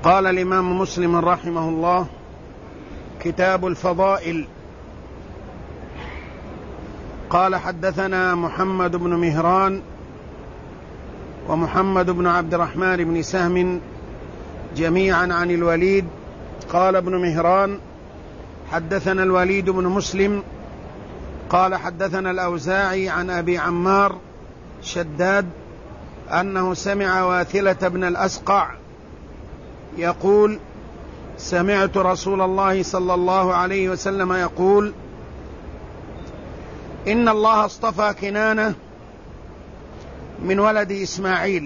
قال الإمام مسلم رحمه الله: كتاب الفضائل. قال: حدثنا محمد بن مهران ومحمد بن عبد الرحمن بن سهم جميعا عن الوليد. قال ابن مهران: حدثنا الوليد بن مسلم قال: حدثنا الأوزاعي عن أبي عمار شداد أنه سمع واثلة بن الأسقع يقول: سمعت رسول الله صلى الله عليه وسلم يقول: إن الله اصطفى كنانة من ولد إسماعيل،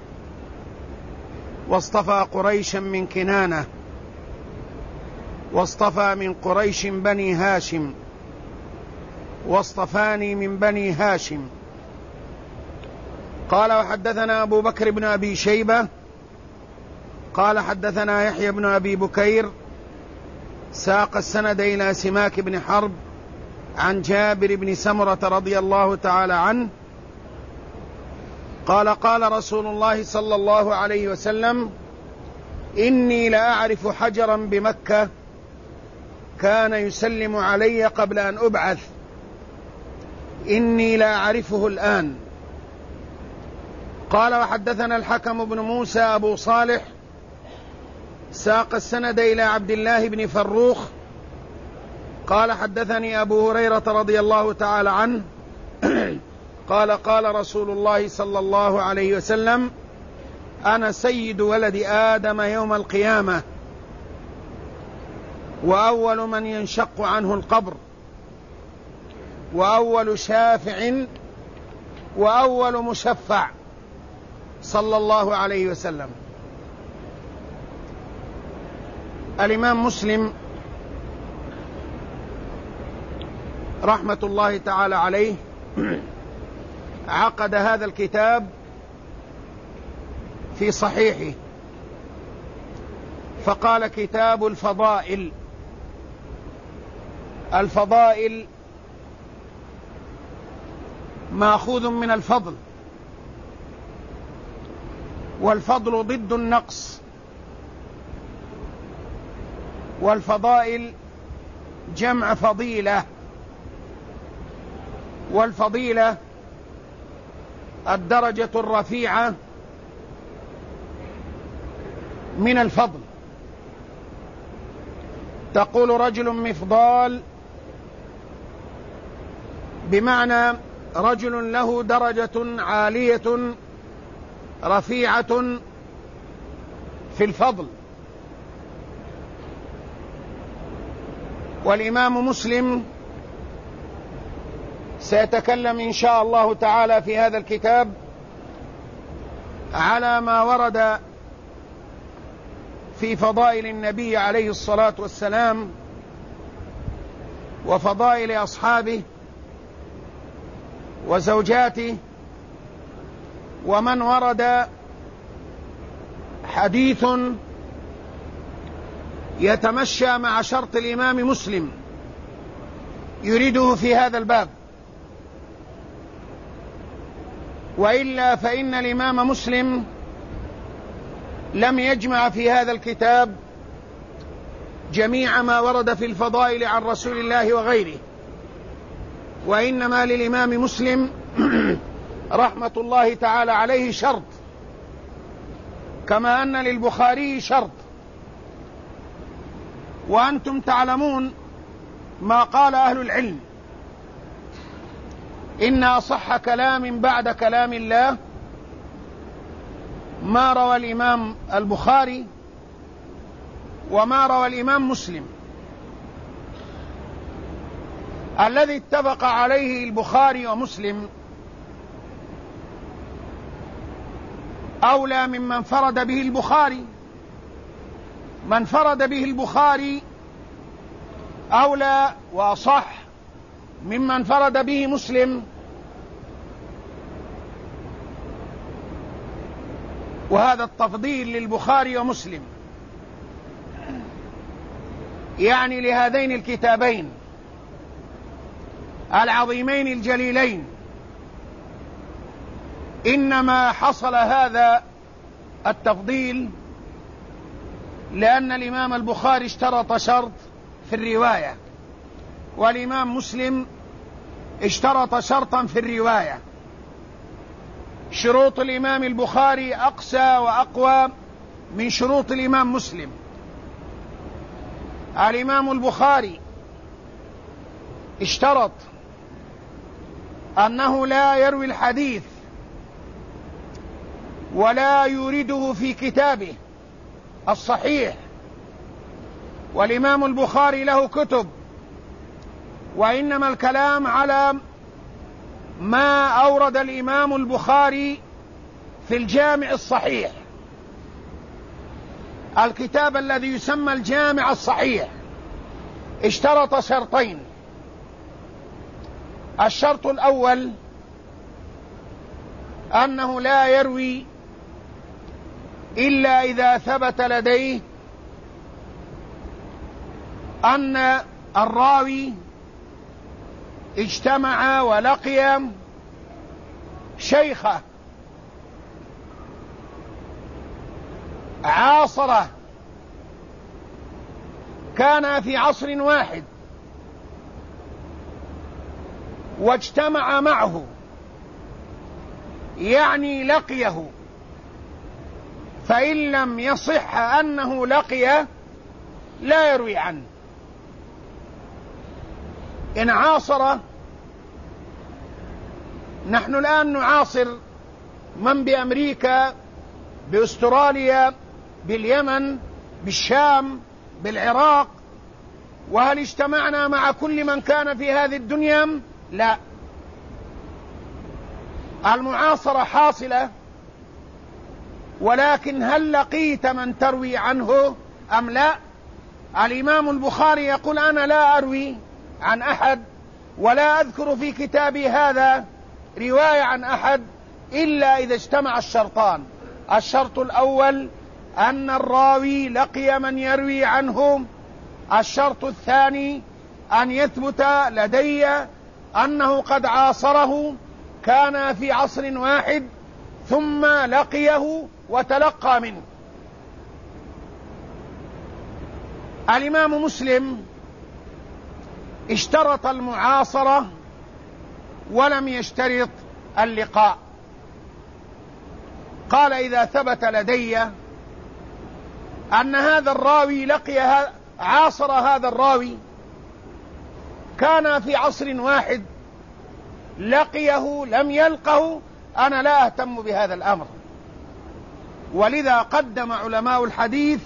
واصطفى قريشا من كنانة، واصطفى من قريش بني هاشم، واصطفاني من بني هاشم. قال: وحدثنا أبو بكر بن أبي شيبة قال: حدثنا يحيى بن أبي بكير ساق السند إلى سماك بن حرب عن جابر بن سمرة رضي الله تعالى عنه قال: قال رسول الله صلى الله عليه وسلم: إني لأعرف حجرا بمكة كان يسلم علي قبل أن أبعث، إني لأعرفه الآن. قال: وحدثنا الحكم بن موسى أبو صالح ساق السند إلى عبد الله بن فروخ قال: حدثني أبو هريرة رضي الله تعالى عنه قال: قال رسول الله صلى الله عليه وسلم: أنا سيد ولد آدم يوم القيامة، وأول من ينشق عنه القبر، وأول شافع، وأول مشفع، صلى الله عليه وسلم. الإمام مسلم رحمة الله تعالى عليه عقد هذا الكتاب في صحيحه فقال: كتاب الفضائل. الفضائل مأخوذ من الفضل، والفضل ضد النقص، والفضائل جمع فضيلة، والفضيلة الدرجة الرفيعة من الفضل. تقول رجل مفضال بمعنى رجل له درجة عالية رفيعة في الفضل. والإمام مسلم سيتكلم إن شاء الله تعالى في هذا الكتاب على ما ورد في فضائل النبي عليه الصلاة والسلام وفضائل أصحابه وزوجاته، ومن ورد حديث يتمشى مع شرط الإمام مسلم يريده في هذا الباب، وإلا فإن الإمام مسلم لم يجمع في هذا الكتاب جميع ما ورد في الفضائل عن رسول الله وغيره، وإنما للإمام مسلم رحمة الله تعالى عليه شرط، كما أن للبخاري شرط. وأنتم تعلمون ما قال أهل العلم: إن أصح كلام بعد كلام الله ما روى الإمام البخاري وما روى الإمام مسلم. الذي اتفق عليه البخاري ومسلم أولى ممن فرد به البخاري. من فرد به البخاري أولى وأصح ممن فرد به مسلم، وهذا التفضيل للبخاري ومسلم يعني لهذين الكتابين العظيمين الجليلين. إنما حصل هذا التفضيل لأن الإمام البخاري اشترط شرط في الرواية، والإمام مسلم اشترط شرطا في الرواية. شروط الإمام البخاري أقسى وأقوى من شروط الإمام مسلم. الإمام البخاري اشترط أنه لا يروي الحديث ولا يورده في كتابه الصحيح، والإمام البخاري له كتب، وإنما الكلام على ما أورد الإمام البخاري في الجامع الصحيح، الكتاب الذي يسمى الجامع الصحيح. اشترط شرطين: الشرط الأول أنه لا يروي إلا إذا ثبت لديه أن الراوي اجتمع ولقي شيخه عاصره كان في عصر واحد واجتمع معه، يعني لقيه، فإن لم يصح أنه لقيه لا يروي عنه. إن عاصر، نحن الآن نعاصر من بأمريكا، بأستراليا، باليمن، بالشام، بالعراق، وهل اجتمعنا مع كل من كان في هذه الدنيا؟ لا. المعاصرة حاصلة، ولكن هل لقيت من تروي عنه أم لا؟ الإمام البخاري يقول: أنا لا أروي عن أحد ولا أذكر في كتابي هذا رواية عن أحد إلا إذا اجتمع الشرطان. الشرط الأول أن الراوي لقي من يروي عنه. الشرط الثاني أن يثبت لدي أنه قد عاصره، كان في عصر واحد ثم لقيه وتلقى منه. الإمام مسلم اشترط المعاصرة ولم يشترط اللقاء. قال: إذا ثبت لدي أن هذا الراوي عاصر هذا الراوي، كان في عصر واحد، لقيه لم يلقه، أنا لا أهتم بهذا الأمر. ولذا قدم علماء الحديث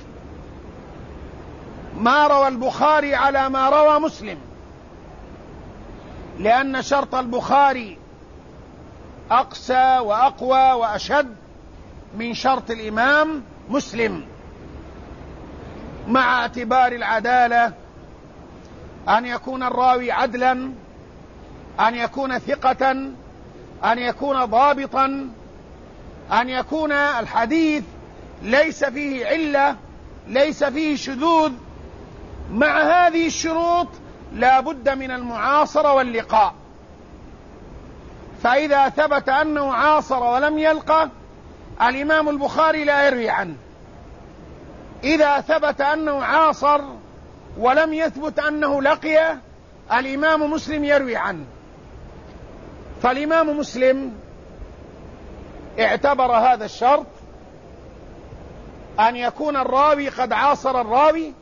ما روى البخاري على ما روى مسلم، لأن شرط البخاري أقسى وأقوى وأشد من شرط الإمام مسلم، مع اعتبار العدالة، أن يكون الراوي عدلا، أن يكون ثقة، أن يكون ضابطا، أن يكون الحديث ليس فيه علة، ليس فيه شذوذ. مع هذه الشروط لا بد من المعاصرة واللقاء. فإذا ثبت أنه عاصر ولم يلقى، الإمام البخاري لا يروي عنه. إذا ثبت أنه عاصر ولم يثبت أنه لقي، الإمام مسلم يروي عنه. فالإمام مسلم اعتبر هذا الشرط، أن يكون الراوي قد عاصر الراوي.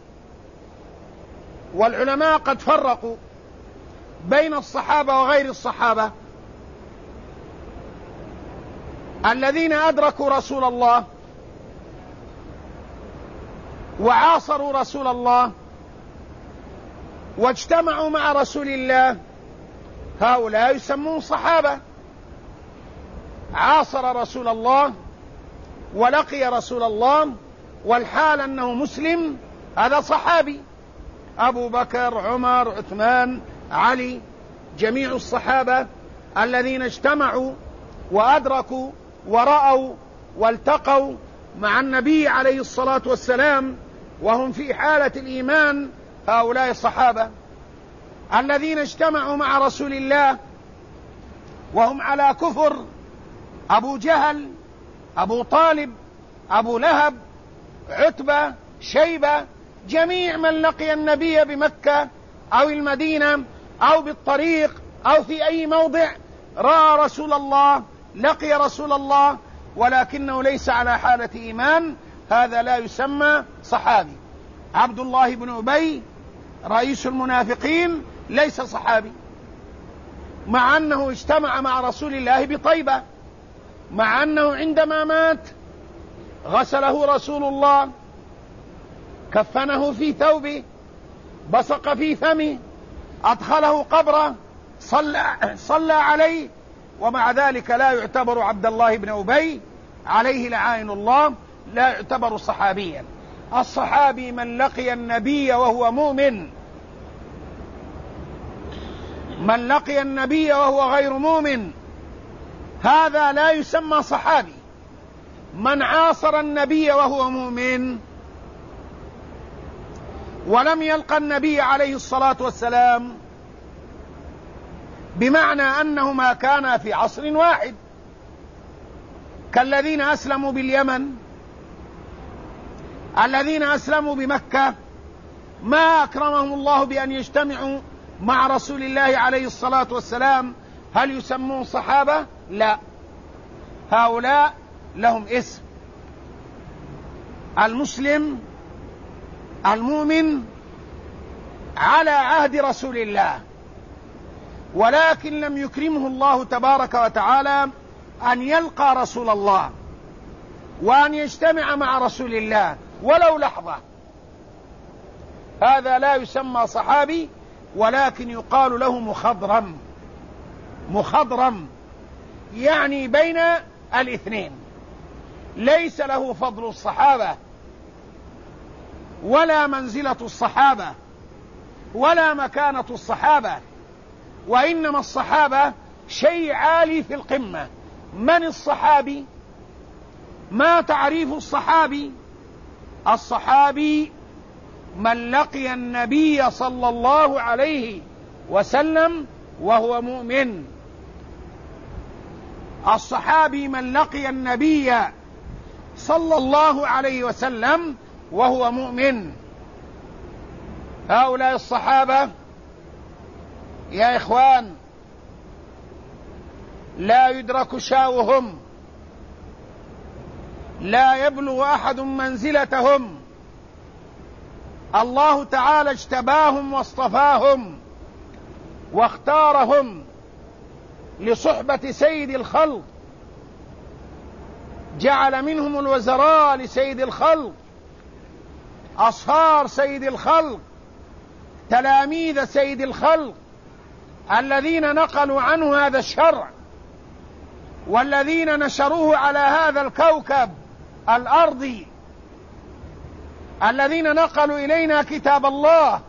والعلماء قد فرقوا بين الصحابة وغير الصحابة. الذين أدركوا رسول الله وعاصروا رسول الله واجتمعوا مع رسول الله، هؤلاء يسمون صحابة. عاصر رسول الله ولقي رسول الله والحال أنه مسلم، هذا صحابي. أبو بكر، عمر، عثمان، علي، جميع الصحابة الذين اجتمعوا وأدركوا ورأوا والتقوا مع النبي عليه الصلاة والسلام وهم في حالة الإيمان، هؤلاء الصحابة. الذين اجتمعوا مع رسول الله وهم على كفر، أبو جهل، أبو طالب، أبو لهب، عتبة، شيبة، جميع من لقي النبي بمكة أو المدينة أو بالطريق أو في أي موضع رأى رسول الله، لقي رسول الله ولكنه ليس على حالة إيمان، هذا لا يسمى صحابي. عبد الله بن أبي رئيس المنافقين ليس صحابي، مع أنه اجتمع مع رسول الله بطيبة، مع أنه عندما مات غسله رسول الله، كفنه في ثوبه، بصق في فمه، أدخله قبره، صلى عليه، ومع ذلك لا يعتبر عبد الله بن أبي عليه لعائن الله، لا يعتبر صحابيا. الصحابي من لقي النبي وهو مؤمن، من لقي النبي وهو غير مؤمن هذا لا يسمى صحابي. من عاصر النبي وهو مؤمن ولم يلقى النبي عليه الصلاة والسلام، بمعنى أنهما كانا في عصر واحد، كالذين أسلموا باليمن، الذين أسلموا بمكة، ما أكرمهم الله بأن يجتمعوا مع رسول الله عليه الصلاة والسلام، هل يسمون صحابة؟ لا، هؤلاء لهم اسم. المسلم المؤمن على عهد رسول الله، ولكن لم يكرمه الله تبارك وتعالى أن يلقى رسول الله وأن يجتمع مع رسول الله ولو لحظة، هذا لا يسمى صحابي، ولكن يقال له مخضرم. مخضرم يعني بين الاثنين، ليس له فضل الصحابة ولا منزلة الصحابة ولا مكانة الصحابة، وإنما الصحابة شيء عالي في القمة. من الصحابي؟ ما تعريف الصحابي؟ الصحابي من لقي النبي صلى الله عليه وسلم وهو مؤمن. الصحابي من لقي النبي صلى الله عليه وسلم وهو مؤمن. هؤلاء الصحابة يا إخوان لا يدرك شاؤهم، لا يبلغ أحد منزلتهم، الله تعالى اجتباهم واصطفاهم واختارهم لصحبة سيد الخلق، جعل منهم الوزراء لسيد الخلق، أصهار سيد الخلق، تلاميذ سيد الخلق، الذين نقلوا عنه هذا الشرع والذين نشروه على هذا الكوكب الأرضي، الذين نقلوا إلينا كتاب الله،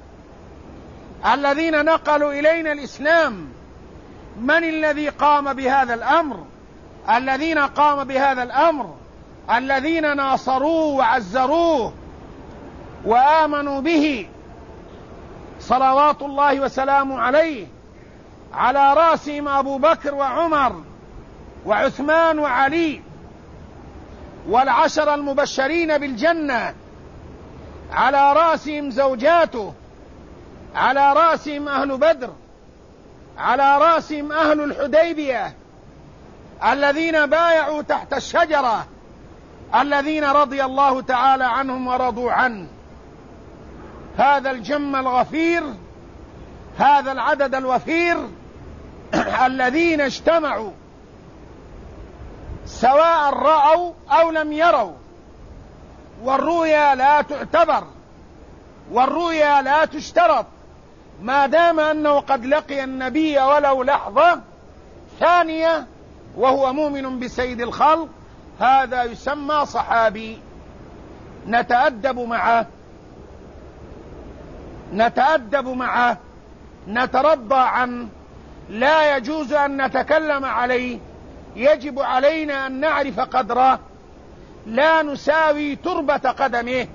الذين نقلوا إلينا الإسلام. من الذي قام بهذا الأمر؟ الذين قام بهذا الأمر الذين ناصروه وعزروه وآمنوا به صلوات الله وسلامه عليه، على رأسهم أبو بكر وعمر وعثمان وعلي والعشر المبشرين بالجنة، على رأسهم زوجاته، على رأسهم أهل بدر، على رأسهم أهل الحديبية الذين بايعوا تحت الشجرة، الذين رضي الله تعالى عنهم ورضوا عنه. هذا الجم الغفير، هذا العدد الوفير الذين اجتمعوا سواء رأوا أو لم يروا، والرؤيا لا تعتبر والرؤيا لا تشترط، ما دام أنه قد لقي النبي ولو لحظة ثانية وهو مؤمن بسيد الخلق، هذا يسمى صحابي. نتأدب معه، نترضى عنه، لا يجوز أن نتكلم عليه، يجب علينا أن نعرف قدره، لا نساوي تربة قدمه،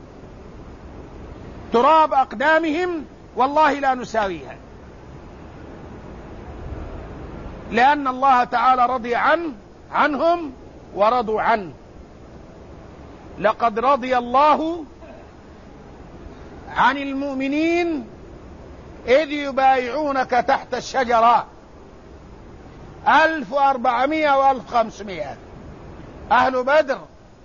تراب أقدامهم والله لا نساويها، لأن الله تعالى رضي عنهم ورضوا عنه. لقد رضي الله عن المؤمنين إذ يبايعونك تحت الشجرة. 1400 و1500 أهل بدر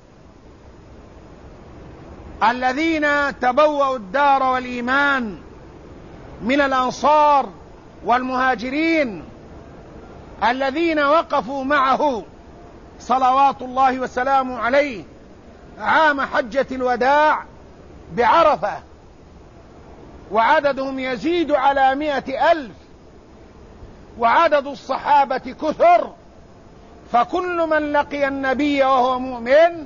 الذين تبوأوا الدار والإيمان من الأنصار والمهاجرين الذين وقفوا معه صلوات الله وسلامه عليه عام حجة الوداع بعرفة، وعددهم يزيد على 100,000، وعدد الصحابة كثر، فكل من لقي النبي وهو مؤمن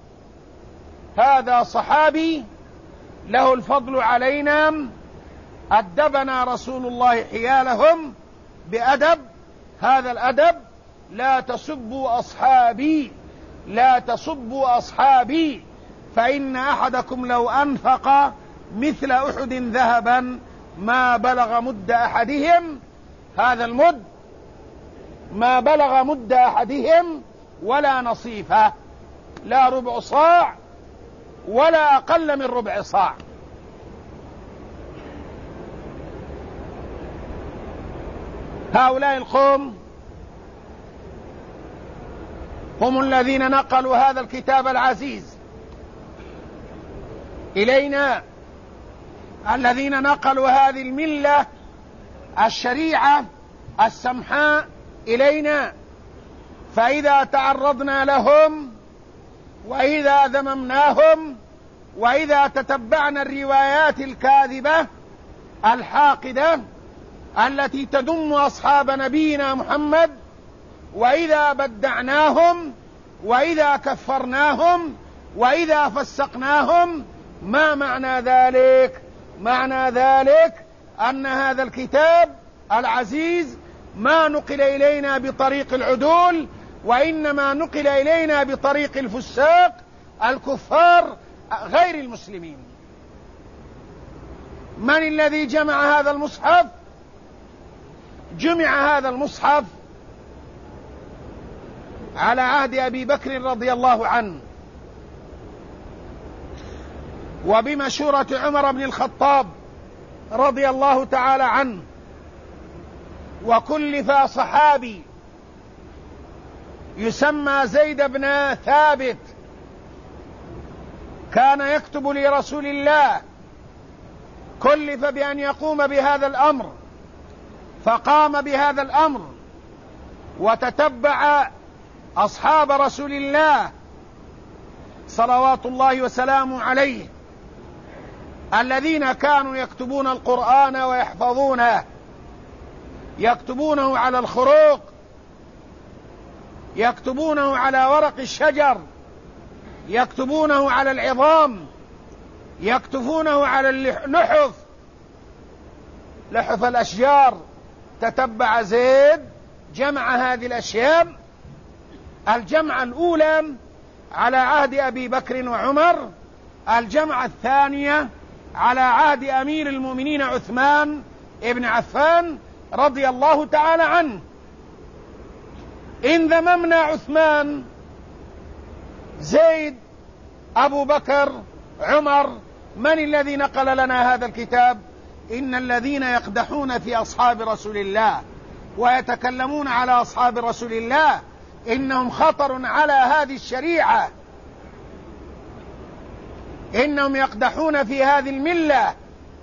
هذا صحابي له الفضل علينا. أدبنا رسول الله حيالهم بأدب، هذا الأدب: لا تسبوا أصحابي، لا تسبوا أصحابي، فإن أحدكم لو أنفق مثل أحد ذهبا ما بلغ مد أحدهم، هذا المد ما بلغ مد أحدهم ولا نصيفه، لا ربع صاع ولا أقل من ربع صاع. هؤلاء القوم هم الذين نقلوا هذا الكتاب العزيز إلينا، الذين نقلوا هذه الملة الشريعة السمحاء إلينا، فإذا تعرضنا لهم وإذا ذممناهم وإذا تتبعنا الروايات الكاذبة الحاقدة التي تذم أصحاب نبينا محمد، وإذا بدعناهم وإذا كفرناهم وإذا فسقناهم، ما معنى ذلك؟ معنى ذلك أن هذا الكتاب العزيز ما نقل إلينا بطريق العدول، وإنما نقل إلينا بطريق الفساق الكفار غير المسلمين. من الذي جمع هذا المصحف؟ جمع هذا المصحف على عهد أبي بكر رضي الله عنه، وبمشورة عمر بن الخطاب رضي الله تعالى عنه، وكلف صحابي يسمى زيد بن ثابت كان يكتب لرسول الله، كلف بأن يقوم بهذا الأمر، فقام بهذا الأمر وتتبع أصحاب رسول الله صلوات الله وسلامه عليه الذين كانوا يكتبون القرآن ويحفظونه، يكتبونه على الخروق، يكتبونه على ورق الشجر، يكتبونه على العظام، يكتبونه على اللحف، لحف الأشجار. تتبع زيد جمع هذه الأشياء، الجمع الأولى على عهد أبي بكر وعمر، الجمع الثانية على عهد أمير المؤمنين عثمان ابن عفان رضي الله تعالى عنه. إن ذممنا عثمان، زيد، أبو بكر، عمر، من الذي نقل لنا هذا الكتاب؟ إن الذين يقدحون في أصحاب رسول الله ويتكلمون على أصحاب رسول الله إنهم خطر على هذه الشريعة، إنهم يقدحون في هذه الملة،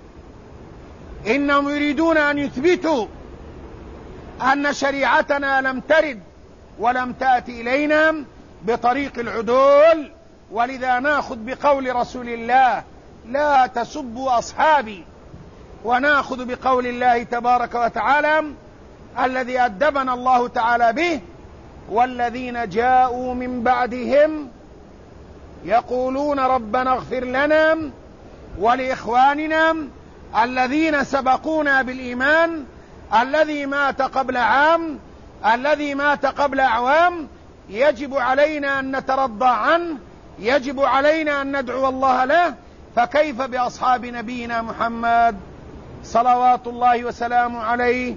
إنهم يريدون أن يثبتوا أن شريعتنا لم ترد ولم تأتي إلينا بطريق العدول. ولذا ناخذ بقول رسول الله: لا تسبوا أصحابي، وناخذ بقول الله تبارك وتعالى الذي أدبنا الله تعالى به: والذين جاءوا من بعدهم يقولون ربنا اغفر لنا ولإخواننا الذين سبقونا بالإيمان الذي مات قبل عام، الذي مات قبل أعوام، يجب علينا أن نترضى عنه، يجب علينا أن ندعو الله له، فكيف بأصحاب نبينا محمد صلوات الله وسلامه عليه؟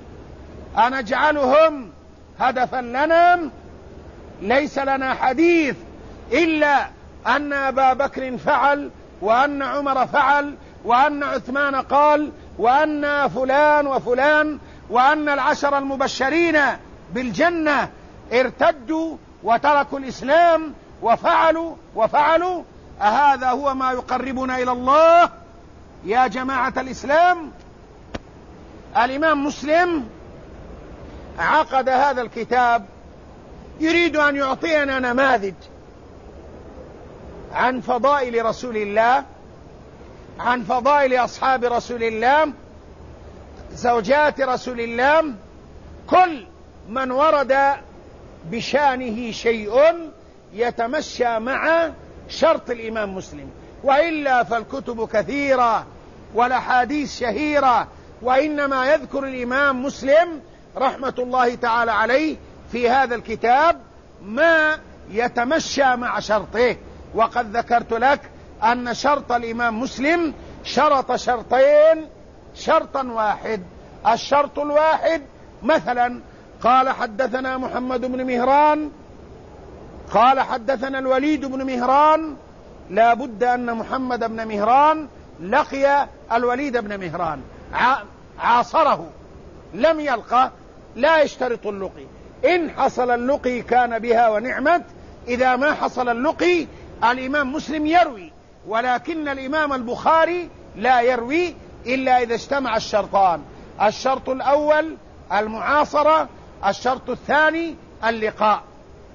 أنجعلهم هدفا لنا؟ ليس لنا حديث إلا أن أبا بكر فعل، وأن عمر فعل، وأن عثمان قال، وأن فلان وفلان، وأن العشر المبشرين بالجنة ارتدوا وتركوا الإسلام وفعلوا أهذا هو ما يقربنا إلى الله يا جماعة الإسلام؟ الإمام مسلم عقد هذا الكتاب يريد أن يعطينا نماذج عن فضائل رسول الله، عن فضائل أصحاب رسول الله، زوجات رسول الله، كل من ورد بشانه شيء يتمشى مع شرط الإمام مسلم، وإلا فالكتب كثيرة والأحاديث شهيرة، وإنما يذكر الإمام مسلم رحمة الله تعالى عليه في هذا الكتاب ما يتمشى مع شرطه. وقد ذكرت لك أن شرط الإمام مسلم شرط شرطين شرطا واحد. الشرط الواحد مثلا قال حدثنا محمد بن مهران قال حدثنا الوليد بن مهران، لا بد أن محمد بن مهران لقي الوليد بن مهران، عاصره، لم يلقى، لا يشترط اللقي، إن حصل اللقي كان بها ونعمت، إذا ما حصل اللقي الإمام مسلم يروي، ولكن الإمام البخاري لا يروي إلا إذا اجتمع الشرطان. الشرط الأول المعاصرة، الشرط الثاني اللقاء.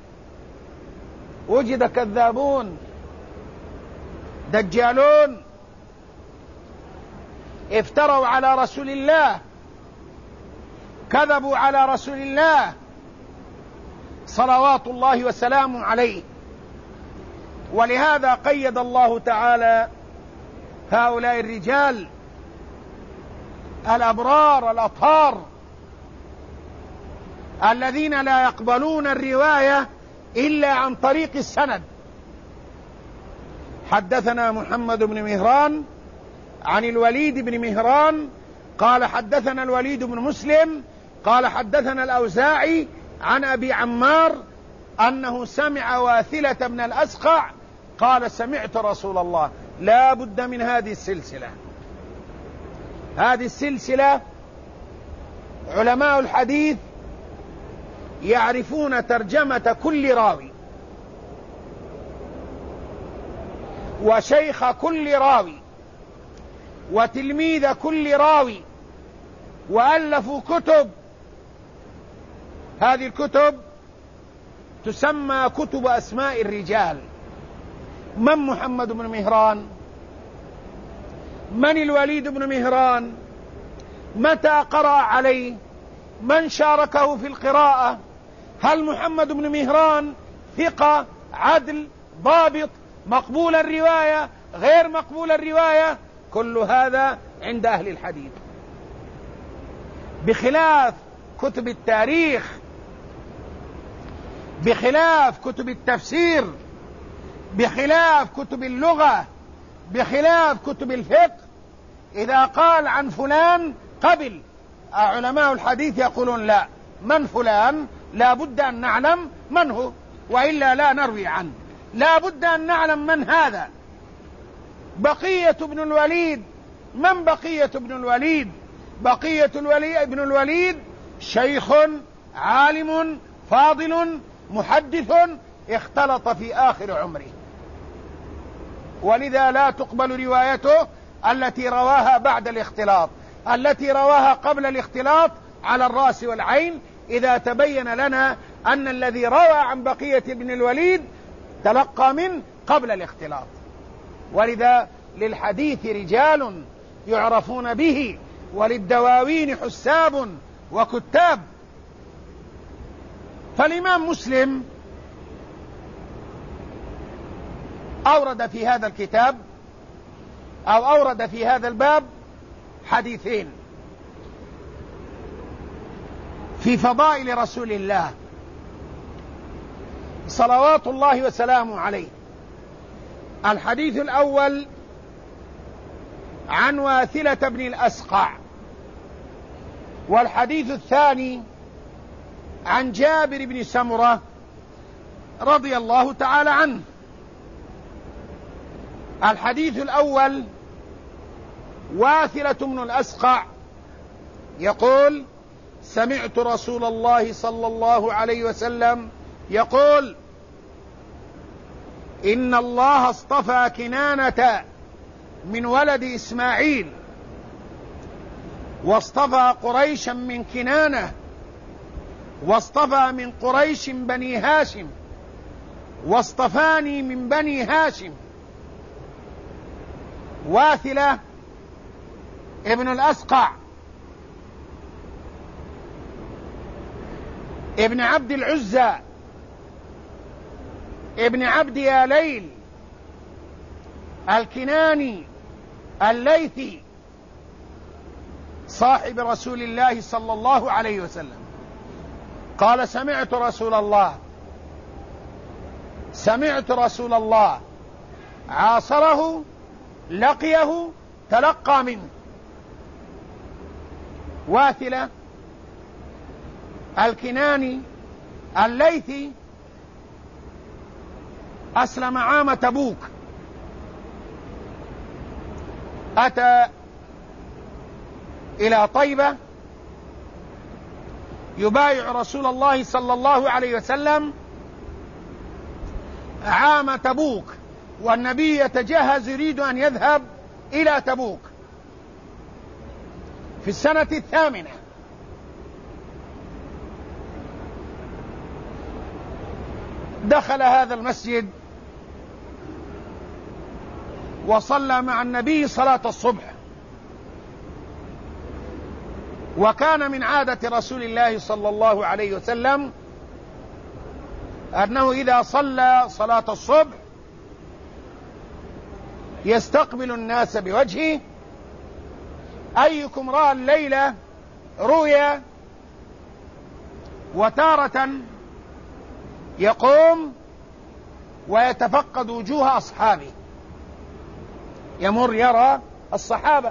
وجد كذابون دجالون افتروا على رسول الله، كذبوا على رسول الله صلوات الله وسلامه عليه، ولهذا قيد الله تعالى هؤلاء الرجال الأبرار الأطهار الذين لا يقبلون الرواية إلا عن طريق السند. حدثنا محمد بن مهران عن الوليد بن مهران قال حدثنا الوليد بن مسلم قال حدثنا الأوزاعي عن أبي عمار أنه سمع واثلة بن الأسقع قال سمعت رسول الله. لا بد من هذه السلسلة. هذه السلسلة علماء الحديث يعرفون ترجمة كل راوي وشيخ كل راوي وتلميذ كل راوي، وألفوا كتب. هذه الكتب تسمى كتب أسماء الرجال. من محمد بن مهران؟ من الوليد بن مهران؟ متى قرأ عليه؟ من شاركه في القراءة؟ هل محمد بن مهران ثقة عدل ضابط مقبول الرواية غير مقبول الرواية؟ كل هذا عند أهل الحديث، بخلاف كتب التاريخ، بخلاف كتب التفسير، بخلاف كتب اللغة، بخلاف كتب الفقه. إذا قال عن فلان قبل، علماء الحديث يقولون لا، من فلان لا بد أن نعلم من هو، وإلا لا نروي عنه. لا بد أن نعلم من هذا. بقية بن الوليد، من بقية بن الوليد؟ بقية بن الوليد شيخ عالم فاضل محدث اختلط في آخر عمره، ولذا لا تقبل روايته التي رواها بعد الاختلاط. التي رواها قبل الاختلاط على الرأس والعين، إذا تبين لنا أن الذي روى عن بقية بن الوليد تلقى من قبل الاختلاط. ولذا للحديث رجال يعرفون به، وللدواوين حساب وكتاب. فالإمام مسلم أورد في هذا الكتاب أو أورد في هذا الباب حديثين في فضائل رسول الله صلوات الله وسلامه عليه. الحديث الأول عن واثلة بن الأسقع، والحديث الثاني عن جابر بن سمرة رضي الله تعالى عنه. الحديث الأول: واثلة بن الأسقع يقول: سمعت رسول الله صلى الله عليه وسلم يقول: إن الله اصطفى كنانة من ولد إسماعيل، واصطفى قريشا من كنانة، واصطفى من قريش بني هاشم، واصطفاني من بني هاشم. واثلة ابن الأسقع ابن عبد العزى ابن عبد ياليل الكناني الليثي، صاحب رسول الله صلى الله عليه وسلم، قال: سمعت رسول الله عاصره، لقيه، تلقى منه. واثلة الكناني الليثي أسلم عام تبوك، أتى إلى طيبة يبايع رسول الله صلى الله عليه وسلم عام تبوك، والنبي يتجهز يريد أن يذهب إلى تبوك في السنة 8. دخل هذا المسجد وصلى مع النبي صلاة الصبح، وكان من عادة رسول الله صلى الله عليه وسلم أنه إذا صلى صلاة الصبح يستقبل الناس بوجهه: أيكم رأى الليلة رؤيا؟ وتارة يقوم ويتفقد وجوه أصحابه، يمر يرى الصحابة.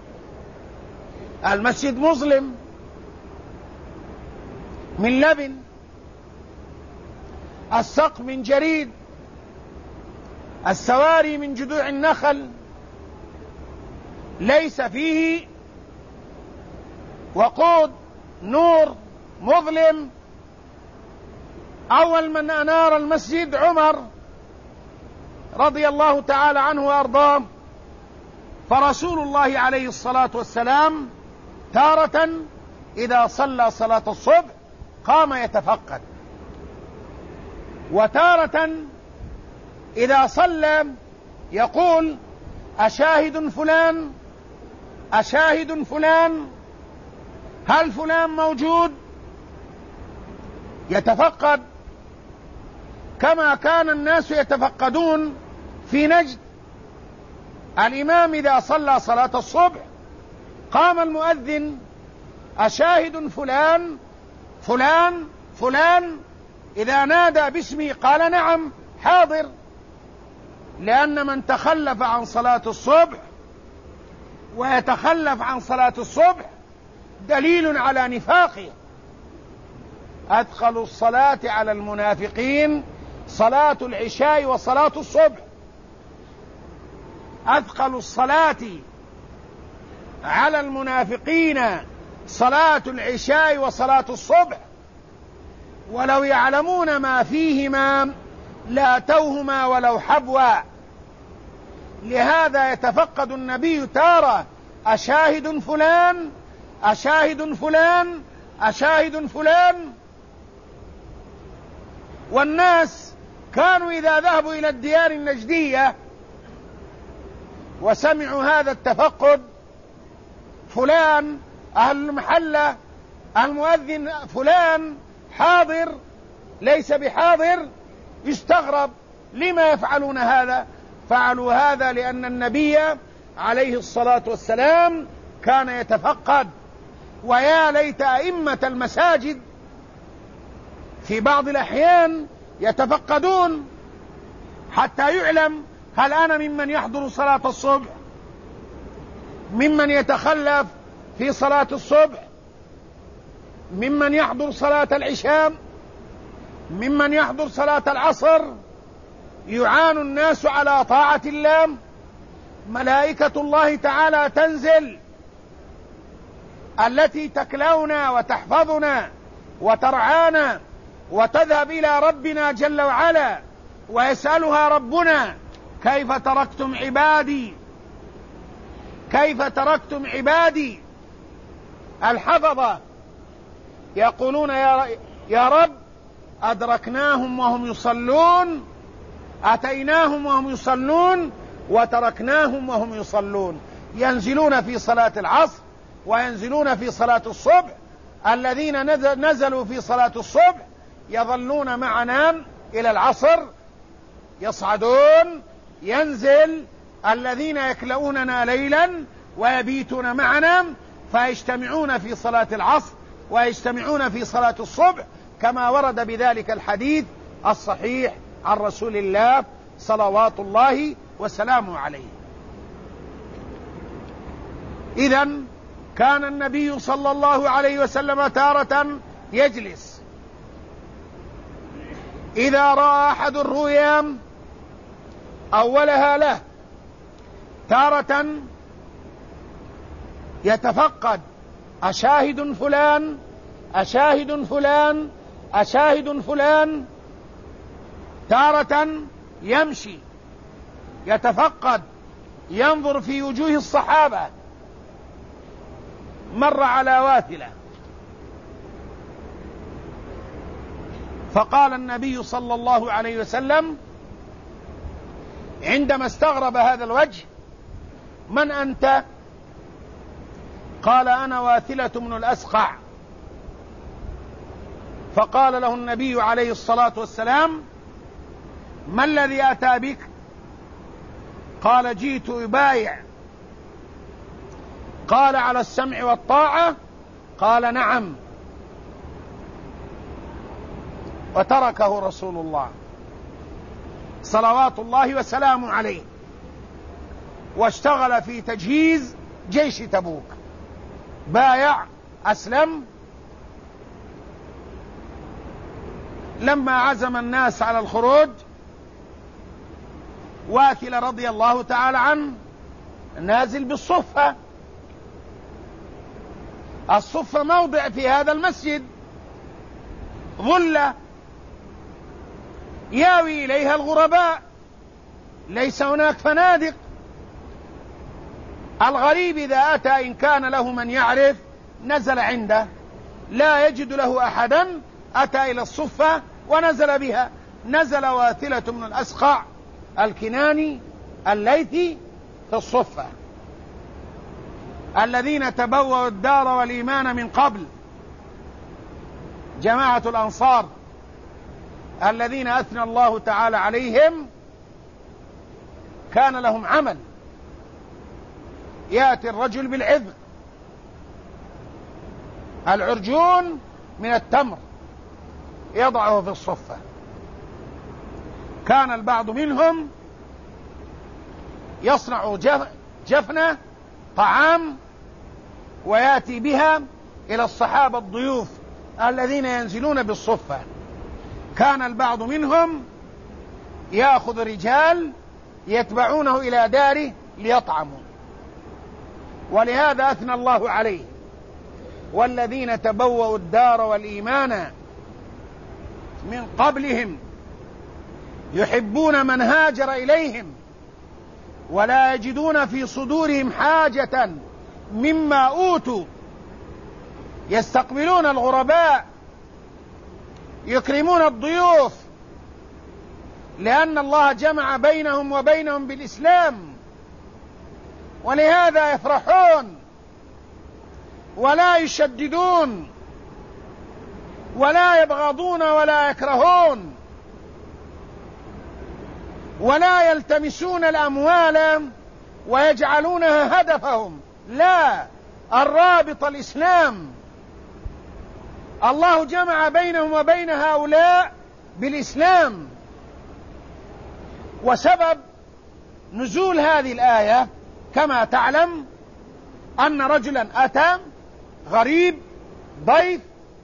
المسجد مظلم من لبن، السقف من جريد، السواري من جذوع النخل، ليس فيه وقود، نور، مظلم. أول من أنار المسجد عمر رضي الله تعالى عنه وأرضاه، فرسول الله عليه الصلاة والسلام تارة إذا صلى صلاة الصبح قام يتفقد، وتارة إذا صلى يقول: أشاهد فلان، أشاهد فلان، هل فلان موجود؟ يتفقد كما كان الناس يتفقدون في نجد. الإمام إذا صلى صلاة الصبح قام المؤذن: أشاهد فلان فلان فلان، إذا نادى باسمه قال: نعم حاضر، لأن من تخلف عن صلاة الصبح ويتخلف عن صلاة الصبح دليل على نفاقه. أدخل الصلاة على المنافقين صلاة العشاء وصلاة الصبح، أثقل الصلاة على المنافقين صلاة العشاء وصلاة الصبح، ولو يعلمون ما فيهما لاتوهما ولو حبوا. لهذا يتفقد النبي تارة: أشاهد فلان، أشاهد فلان، أشاهد فلان. والناس كانوا إذا ذهبوا إلى الديار النجدية وسمعوا هذا التفقد: فلان أهل المحلة، المؤذن فلان حاضر ليس بحاضر، يستغرب لما يفعلون هذا؟ فعلوا هذا لأن النبي عليه الصلاة والسلام كان يتفقد. ويا ليت أئمة المساجد في بعض الأحيان يتفقدون حتى يعلم هل أنا ممن يحضر صلاة الصبح، ممن يتخلف في صلاة الصبح، ممن يحضر صلاة العشاء، ممن يحضر صلاة العصر. يعان الناس على طاعة الله ملائكة الله تعالى تنزل التي تكلونا وتحفظنا وترعانا وتذهب إلى ربنا جل وعلا ويسألها ربنا: كيف تركتم عبادي؟ كيف تركتم عبادي؟ الحفظة يقولون: يا رب أدركناهم وهم يصلون، أتيناهم وهم يصلون، وتركناهم وهم يصلون. ينزلون في صلاة العصر وينزلون في صلاة الصبح. الذين نزلوا في صلاة الصبح يظلون معنا إلى العصر، يصعدون، ينزل الذين يكلؤوننا ليلا ويبيتون معنا، فيجتمعون في صلاة العصر ويجتمعون في صلاة الصبح، كما ورد بذلك الحديث الصحيح عن رسول الله صلوات الله وسلامه عليه. إذن كان النبي صلى الله عليه وسلم تارة يجلس إذا رأى أحد الرؤيا أولها له، تارة يتفقد: أشاهد فلان، أشاهد فلان، أشاهد فلان. تارة يمشي يتفقد، ينظر في وجوه الصحابة. مر على واثلة فقال النبي صلى الله عليه وسلم عندما استغرب هذا الوجه: من أنت؟ قال: أنا واثلة بن الأسقع. فقال له النبي عليه الصلاة والسلام: ما الذي أتى بك؟ قال: جئت أبايع. قال: على السمع والطاعة؟ قال: نعم. وتركه رسول الله صلوات الله وسلامه عليه، واشتغل في تجهيز جيش تبوك. بايع، أسلم. لما عزم الناس على الخروج، واثل رضي الله تعالى عنه نازل بالصفة. الصفة موضع في هذا المسجد، ظلة ياوي إليها الغرباء، ليس هناك فنادق. الغريب إذا أتى إن كان له من يعرف نزل عنده، لا يجد له أحدا، أتى إلى الصفة ونزل بها. نزل واثلة بن الأسقع الكناني الليثي في الصفة، الذين تبوأوا الدار والإيمان من قبل، جماعة الأنصار الذين أثنى الله تعالى عليهم. كان لهم عمل: يأتي الرجل بالعذق، العرجون من التمر، يضعه في الصفة. كان البعض منهم يصنع جفنة طعام ويأتي بها إلى الصحابة الضيوف الذين ينزلون بالصفة. كان البعض منهم يأخذ رجال يتبعونه إلى داره ليطعموا. ولهذا أثنى الله عليه: والذين تبوأوا الدار والإيمان من قبلهم يحبون من هاجر إليهم ولا يجدون في صدورهم حاجة مما أوتوا، يستقبلون الغرباء، يكرمون الضيوف، لأن الله جمع بينهم وبينهم بالإسلام، ولهذا يفرحون ولا يشددون ولا يبغضون ولا يكرهون ولا يلتمسون الأموال ويجعلونها هدفهم. لا، الرابط الإسلام. الله جمع بينهم وبين هؤلاء بالإسلام. وسبب نزول هذه الآية كما تعلم أن رجلا أتى غريب ضيف،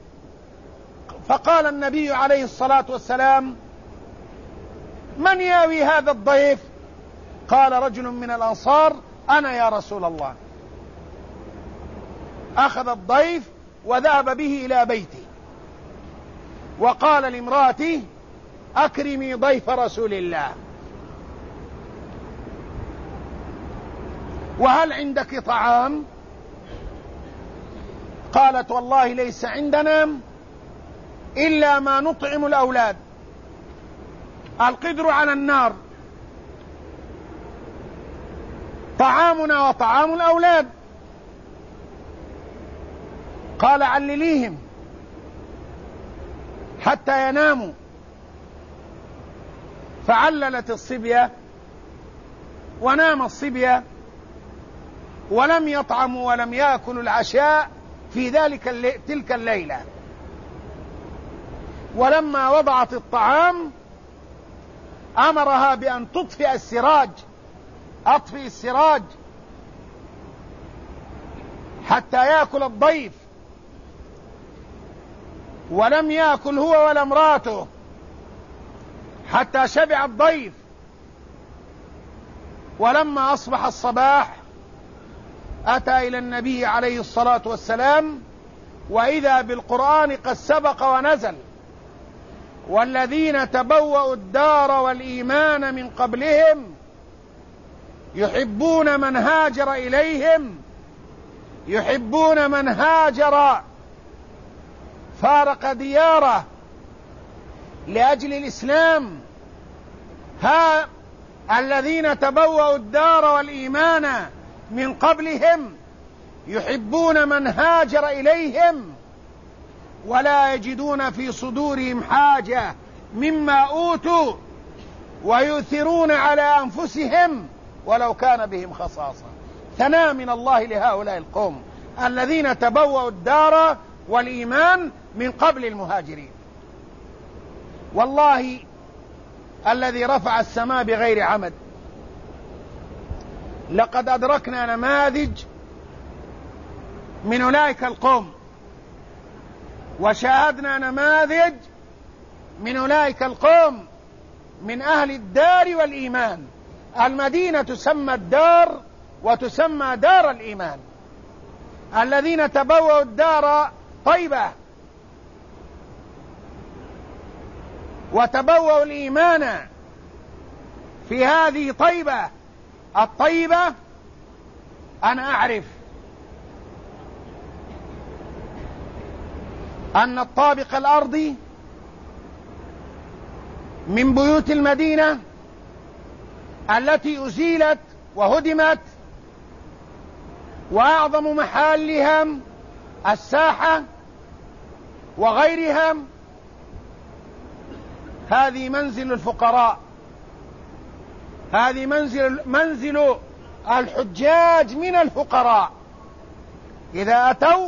فقال النبي عليه الصلاة والسلام: من ياوي هذا الضيف؟ قال رجل من الأنصار: أنا يا رسول الله. أخذ الضيف وذهب به إلى بيته وقال لامرأته: أكرمي ضيف رسول الله، وهل عندك طعام؟ قالت: والله ليس عندنا إلا ما نطعم الأولاد، القدر على النار، طعامنا وطعام الأولاد. قال: علليهم حتى يناموا. فعللت الصبية ونام الصبية ولم يطعموا ولم يأكلوا العشاء في تلك الليلة. ولما وضعت الطعام أمرها بأن تطفئ السراج، أطفئ السراج حتى يأكل الضيف. ولم يأكل هو ولا امراته حتى شبع الضيف. ولما أصبح الصباح أتى إلى النبي عليه الصلاة والسلام، وإذا بالقرآن قد سبق ونزل: والذين تبوأوا الدار والإيمان من قبلهم يحبون من هاجر إليهم، يحبون من هاجر فارق دياره لأجل الإسلام. الذين تبوأوا الدار والإيمان من قبلهم يحبون من هاجر إليهم ولا يجدون في صدورهم حاجة مما أوتوا ويؤثرون على أنفسهم ولو كان بهم خصاصة. ثناء من الله لهؤلاء القوم الذين تبوأوا الدار والإيمان من قبل المهاجرين. والله الذي رفع السماء بغير عمد، لقد أدركنا نماذج من أولئك القوم، وشاهدنا نماذج من أولئك القوم من أهل الدار والإيمان. المدينة تسمى الدار وتسمى دار الإيمان. الذين تبوأوا الدار طيبة وتبوأوا الإيمان في هذه طيبة. الطيبة أنا أعرف أن الطابق الأرضي من بيوت المدينة التي أزيلت وهدمت وأعظم محلها الساحة وغيرها، هذه منزل الفقراء، هذه منزل الحجاج من الفقراء. إذا أتوا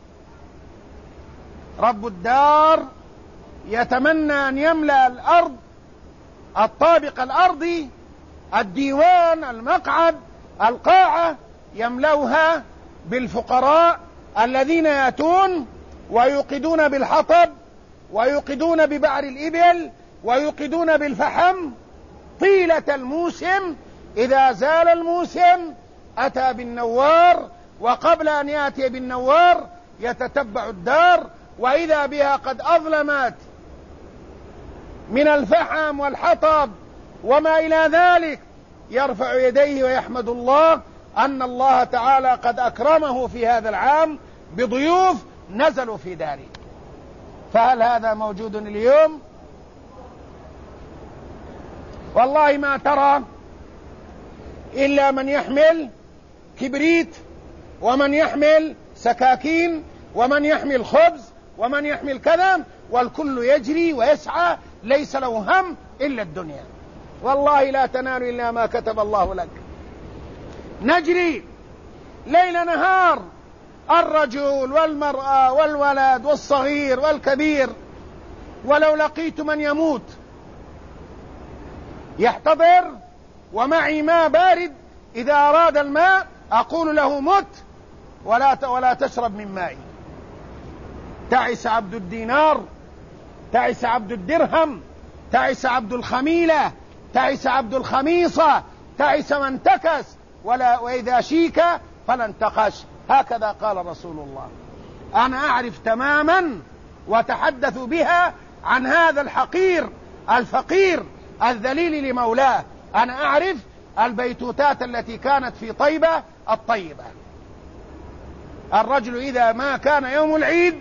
رب الدار يتمنى أن يملأ الأرض، الطابق الأرضي، الديوان، المقعد، القاعة، يملأها بالفقراء الذين يأتون ويوقدون بالحطب ويوقدون ببعر الإبل ويوقدون بالفحم طيلة الموسم. إذا زال الموسم أتى بالنوار، وقبل أن يأتي بالنوار يتتبع الدار، وإذا بها قد أظلمت من الفحم والحطب وما إلى ذلك، يرفع يديه ويحمد الله أن الله تعالى قد أكرمه في هذا العام بضيوف نزلوا في داره. فهل هذا موجود اليوم؟ والله ما ترى إلا من يحمل كبريت، ومن يحمل سكاكين، ومن يحمل خبز، ومن يحمل كذا، والكل يجري ويسعى، ليس له هم إلا الدنيا. والله لا تنال إلا ما كتب الله لك. نجري ليل نهار، الرجل والمرأة والولد والصغير والكبير. ولو لقيت من يموت يحتضر ومعي ماء بارد، إذا أراد الماء أقول له مت ولا تشرب من مائي. تعس عبد الدينار، تعس عبد الدرهم، تعس عبد الخميلة، تعس عبد الخميصة، تعس من تكس وإذا شيك فلا انتقش. هكذا قال رسول الله. أنا أعرف تماما وتحدث بها عن هذا الحقير الفقير الذليل لمولاه. أنا أعرف البيتوتات التي كانت في طيبة الطيبة. الرجل إذا ما كان يوم العيد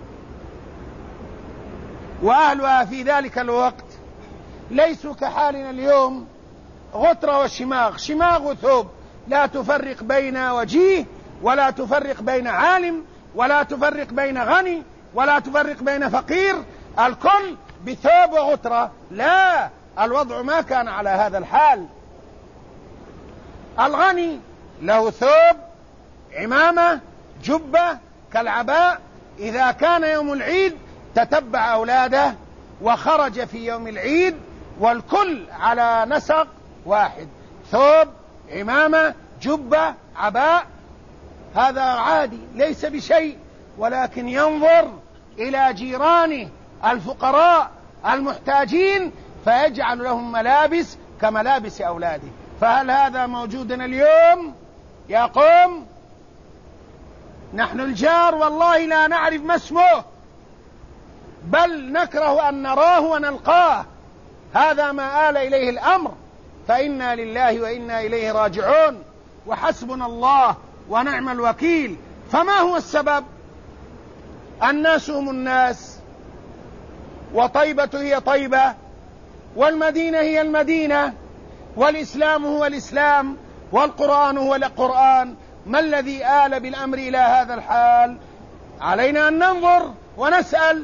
وأهلها في ذلك الوقت ليسوا كحالنا اليوم، غترة وشماغ، شماغ وثوب، لا تفرق بين وجيه ولا تفرق بين عالم ولا تفرق بين غني ولا تفرق بين فقير، الكل بثوب وغترة. لا، الوضع ما كان على هذا الحال. الغني له ثوب، عمامة، جبة كالعباء، إذا كان يوم العيد تتبع أولاده وخرج في يوم العيد والكل على نسق واحد، ثوب، عمامة، جبة، عباء، هذا عادي ليس بشيء، ولكن ينظر إلى جيرانه الفقراء المحتاجين فيجعل لهم ملابس كملابس أولاده. فهل هذا موجودنا اليوم يا قوم؟ نحن الجار والله لا نعرف ما اسمه، بل نكره أن نراه ونلقاه. هذا ما آل إليه الأمر، فإنا لله وإنا إليه راجعون، وحسبنا الله ونعم الوكيل. فما هو السبب؟ الناس هم الناس، وطيبة هي طيبة، والمدينة هي المدينة، والإسلام هو الإسلام، والقرآن هو القرآن. ما الذي آل بالأمر إلى هذا الحال؟ علينا أن ننظر ونسأل.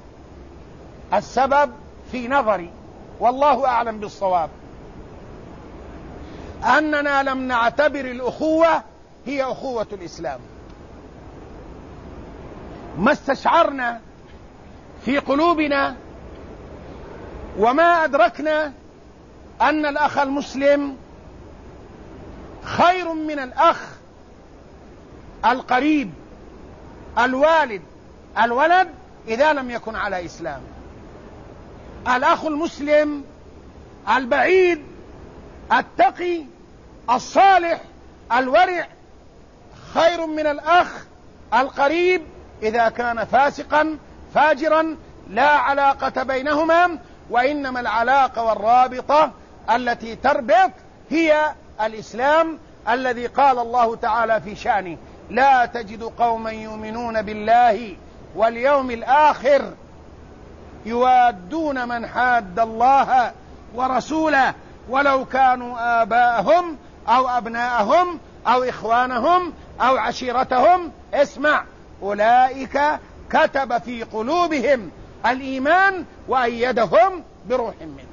السبب في نظري والله أعلم بالصواب أننا لم نعتبر الأخوة هي أخوة الإسلام، ما استشعرنا في قلوبنا وما أدركنا أن الأخ المسلم خير من الأخ القريب الوالد الولد إذا لم يكن على إسلام. الأخ المسلم البعيد التقي الصالح الورع خير من الأخ القريب إذا كان فاسقا فاجرا لا علاقة بينهما، وإنما العلاقة والرابطة التي تربط هي الإسلام الذي قال الله تعالى في شأنه: لا تجد قوما يؤمنون بالله واليوم الآخر يوادون من حاد الله ورسوله ولو كانوا آباءهم أو أبناءهم أو إخوانهم أو عشيرتهم. اسمع: أولئك كتب في قلوبهم الإيمان وأيدهم بروح منه.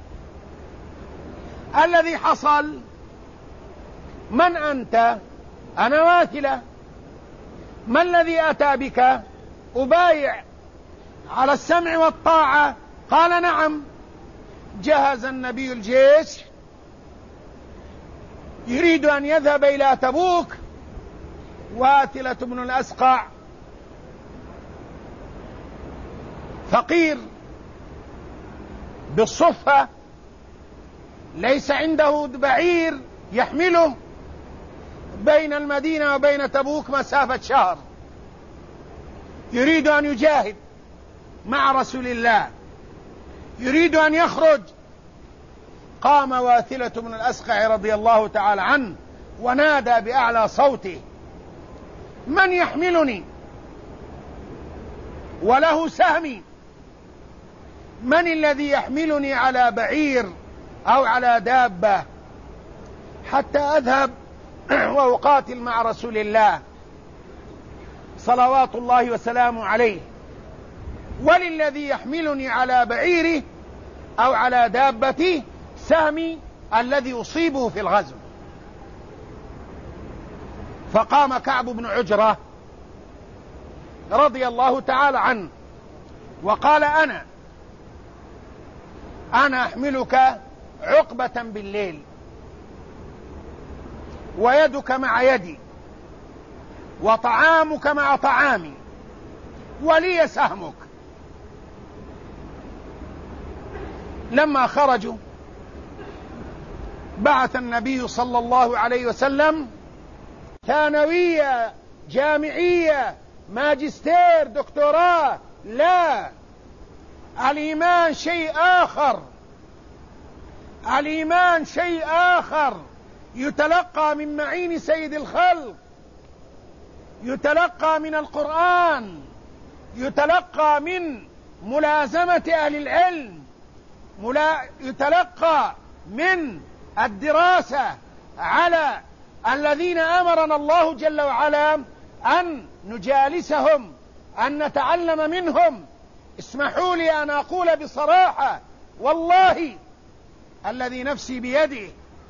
الذي حصل: من أنت؟ أنا واثلة. ما الذي أتى بك؟ أبايع على السمع والطاعة. قال: نعم. جهز النبي الجيش يريد أن يذهب إلى تبوك. واثلة بن الأسقع فقير بالصفة، ليس عنده بعير يحمله، بين المدينة وبين تبوك مسافة شهر، يريد أن يجاهد مع رسول الله، يريد أن يخرج. قام واثلة بن الأسقع رضي الله تعالى عنه ونادى بأعلى صوته: من يحملني وله سهمي؟ من الذي يحملني على بعير أو على دابة حتى أذهب وأقاتل مع رسول الله صلوات الله وسلامه عليه؟ وللذي يحملني على بعيره أو على دابتي سهمي الذي يصيبه في الغزو. فقام كعب بن عجرة رضي الله تعالى عنه وقال: أنا أحملك عقبة بالليل ويدك مع يدي وطعامك مع طعامي ولي سهمك. لما خرجوا بعث النبي صلى الله عليه وسلم ثانوية، جامعية، ماجستير، دكتوراه، لا، الإيمان شيء آخر. الإيمان شيء آخر، يتلقى من معين سيد الخلق، يتلقى من القرآن، يتلقى من ملازمة أهل العلم، يتلقى من الدراسة على الذين أمرنا الله جل وعلا أن نجالسهم، أن نتعلم منهم. اسمحوا لي أن أقول بصراحة، والله الذي نفسي بيده،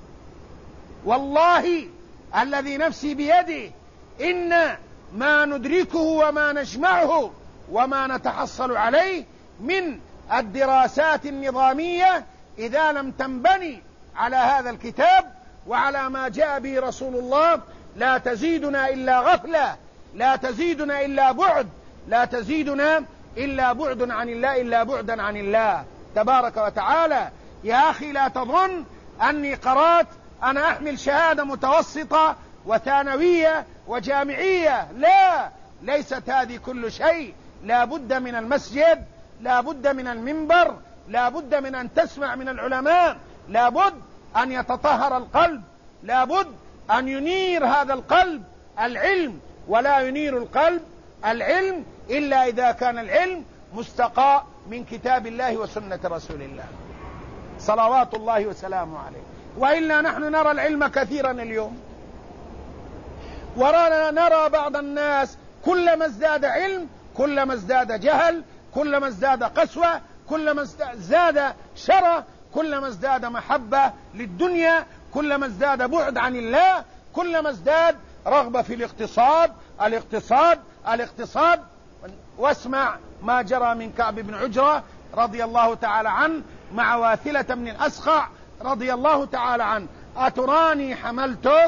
والله الذي نفسي بيده، إن ما ندركه وما نجمعه وما نتحصل عليه من الدراسات النظامية إذا لم تنبني على هذا الكتاب وعلى ما جاء به رسول الله لا تزيدنا إلا غفلة، لا تزيدنا إلا بعد، لا تزيدنا إلا بعد عن الله، إلا بعدا عن الله تبارك وتعالى. يا أخي لا تظن أني قرأت أنا أحمل شهادة متوسطة وثانوية وجامعية، لا، ليست هذه كل شيء. لا بد من المسجد، لا بد من المنبر، لا بد من أن تسمع من العلماء، لا بد أن يتطهر القلب، لا بد أن ينير هذا القلب العلم، ولا ينير القلب العلم إلا إذا كان العلم مستقى من كتاب الله وسنة رسول الله صلوات الله وسلامه عليه. وإلا نحن نرى العلم كثيرا اليوم، نرى بعض الناس كلما ازداد علم كلما ازداد جهل، كلما ازداد قسوة، كلما ازداد شره، كلما ازداد محبة للدنيا، كلما ازداد بعد عن الله، كلما ازداد رغبة في الاقتصاد الاقتصاد الاقتصاد. واسمع ما جرى من كعب بن عجرة رضي الله تعالى عنه مع واثلة بن الأسقع رضي الله تعالى عنه: أتراني حملتك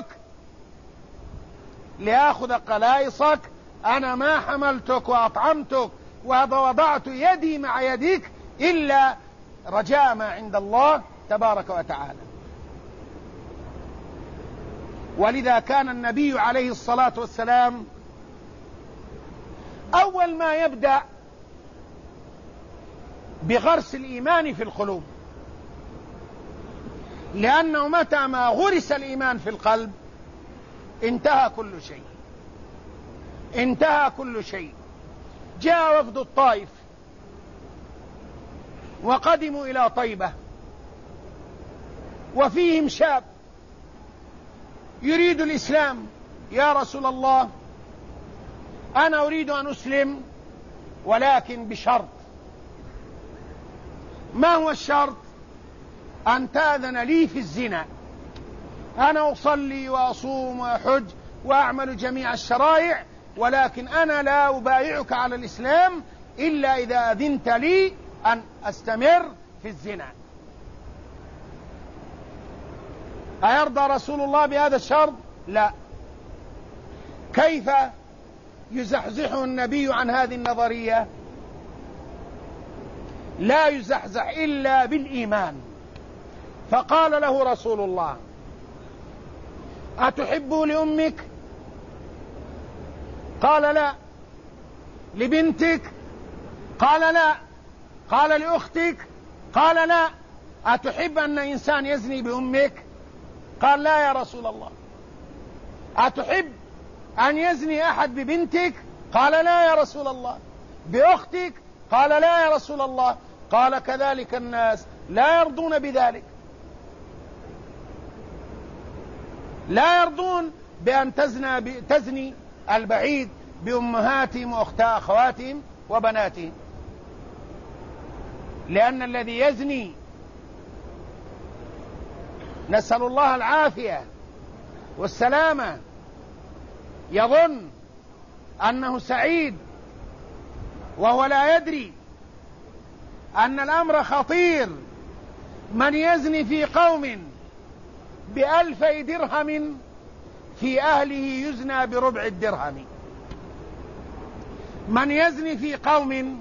لآخذ قلائصك؟ أنا ما حملتك وأطعمتك ووضعت يدي مع يديك إلا رجاء ما عند الله تبارك وتعالى. ولذا كان النبي عليه الصلاة والسلام أول ما يبدأ بغرس الإيمان في القلوب، لأنه متى ما غرس الإيمان في القلب انتهى كل شيء، انتهى كل شيء. جاء وفد الطائف وقدموا إلى طيبة، وفيهم شاب يريد الإسلام: يا رسول الله، أنا أريد أن أسلم ولكن بشرط. ما هو الشرط؟ أن تأذن لي في الزنا. أنا أصلي وأصوم وأحج وأعمل جميع الشرائع، ولكن أنا لا أبايعك على الإسلام إلا إذا أذنت لي أن أستمر في الزنا. أيرضى رسول الله بهذا الشرط؟ لا. كيف يزحزحه النبي عن هذه النظرية؟ لا يزحزح إلا بالإيمان. فقال له رسول الله: أتحب لأمك؟ قال لا. لبنتك؟ قال لا. قال لأختك؟ قال لا. أتحب أن إنسان يزني بأمك؟ قال لا يا رسول الله. أتحب أن يزني أحد ببنتك؟ قال لا يا رسول الله. بأختك؟ قال لا يا رسول الله. قال: كذلك الناس لا يرضون بذلك، لا يرضون بأن تزني البعيد بأمهاتهم وأخواتهم وبناتهم، لأن الذي يزني، نسأل الله العافية والسلامة، يظن أنه سعيد وهو لا يدري أن الأمر خطير. من يزني في قوم ب2000 درهم في أهله يزنى بربع الدرهم. من يزني في قوم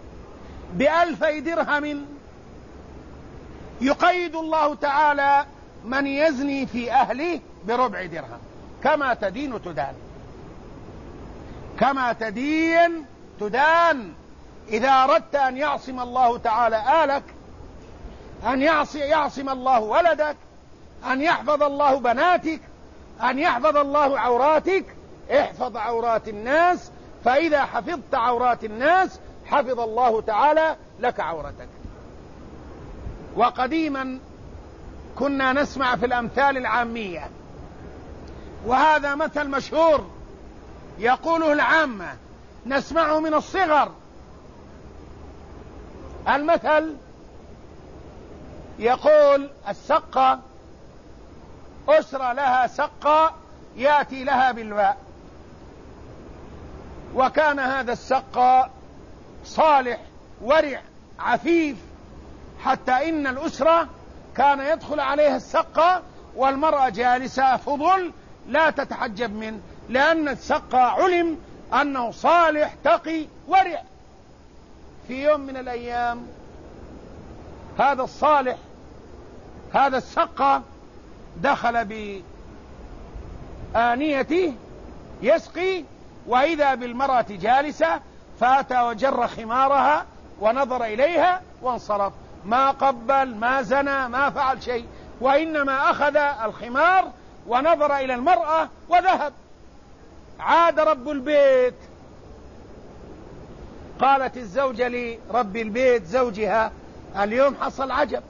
ب2000 درهم يقيد الله تعالى من يزني في أهله بربع درهم. كما تدين تدان، كما تدين تدان. إذا أردت أن يعصم الله تعالى آلك، أن يعصم الله ولدك، أن يحفظ الله بناتك، أن يحفظ الله عوراتك، احفظ عورات الناس، فإذا حفظت عورات الناس حفظ الله تعالى لك عورتك. وقديما كنا نسمع في الأمثال العامية، وهذا مثل مشهور يقوله العامة، نسمعه من الصغر. المثل يقول: السقة أسرة لها سقة يأتي لها بالماء. وكان هذا السقة صالح ورع عفيف، حتى إن الأسرة كان يدخل عليها السقة والمرأة جالسة فضل لا تتحجب منه، لأن السقة علم أنه صالح تقي ورع. في يوم من الأيام هذا الصالح، هذا السقة، دخل بآنيته يسقي، وإذا بالمرأة جالسة، فأتى وجر خمارها ونظر إليها وانصرف، ما قبل ما زنى ما فعل شيء، وإنما أخذ الخمار ونظر إلى المرأة وذهب. عاد رب البيت، قالت الزوجة لرب البيت زوجها: اليوم حصل عجب،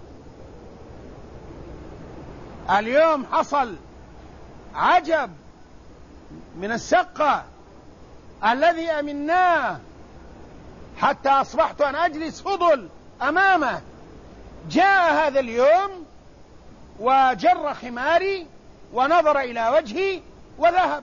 اليوم حصل عجب من السقة الذي أمناه حتى أصبحت أن أجلس فضل أمامه. جاء هذا اليوم وجر خماري ونظر إلى وجهي وذهب.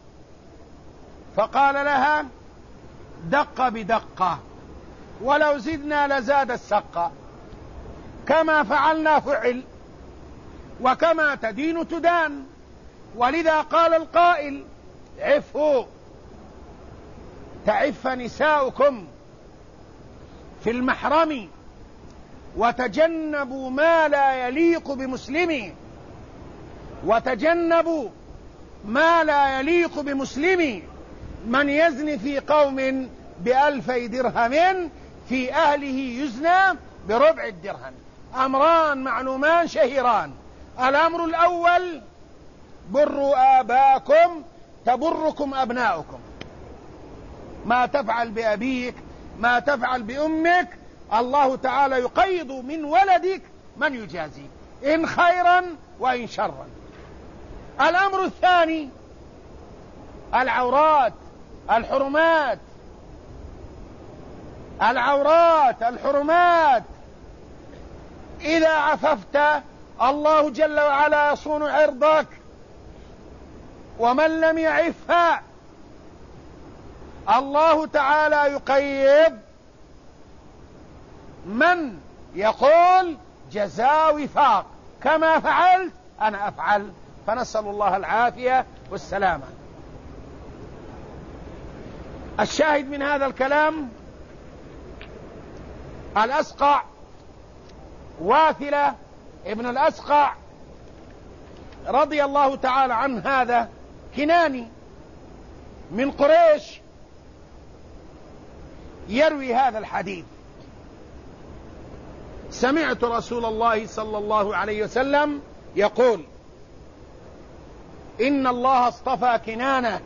فقال لها: دق بدقة، ولو زدنا لزاد السقة، كما فعلنا فعل، وكما تدين تدان. ولذا قال القائل: عفوا تعف نساؤكم في المحرم، وتجنبوا ما لا يليق بمسلم، وتجنبوا ما لا يليق بمسلم. من يزني في قوم ب2000 درهم في أهله يزنى بربع الدرهم. أمران معلومان شهيران: الأمر الأول: بروا آباءكم تبركم أبناؤكم. ما تفعل بأبيك، ما تفعل بأمك، الله تعالى يقيض من ولدك من يجازي، إن خيرا وإن شرا. الأمر الثاني: العورات، الحرمات، العورات، الحرمات. إذا عففت الله جل وعلا يصون عرضك، ومن لم يعفها الله تعالى يقيض من يقول جزاء وفاق، كما فعلت أنا أفعل. فنسأل الله العافية والسلامة. الشاهد من هذا الكلام: الأسقع، واثلة ابن الأسقع رضي الله تعالى عن هذا كناني من قريش، يروي هذا الحديث: سمعت رسول الله صلى الله عليه وسلم يقول: إن الله اصطفى كنانة